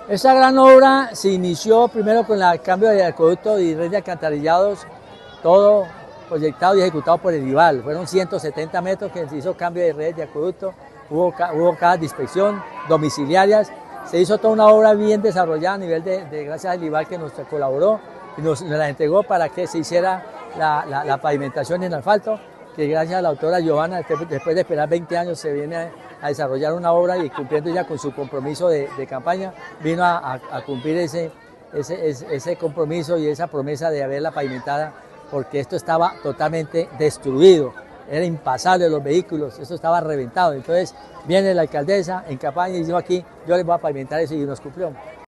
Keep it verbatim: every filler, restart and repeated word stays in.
Esta gran obra se inició primero con el cambio de acueducto y red de alcantarillados, todo proyectado y ejecutado por el IVAL. Fueron ciento setenta metros que se hizo cambio de redes de acueducto, hubo, hubo cada de inspección, domiciliarias, se hizo toda una obra bien desarrollada a nivel de, de gracias al IVAL que nos colaboró y nos, nos la entregó para que se hiciera la, la, la pavimentación en asfalto, que gracias a la autora Giovanna, después de esperar veinte años, se viene a, a desarrollar una obra y cumpliendo ya con su compromiso de, de campaña, vino a, a, a cumplir ese, ese, ese, ese compromiso y esa promesa de haberla pavimentada, porque esto estaba totalmente destruido, era impasable los vehículos, esto estaba reventado. Entonces viene la alcaldesa en campaña y dijo aquí, yo les voy a pavimentar eso y nos cumplió.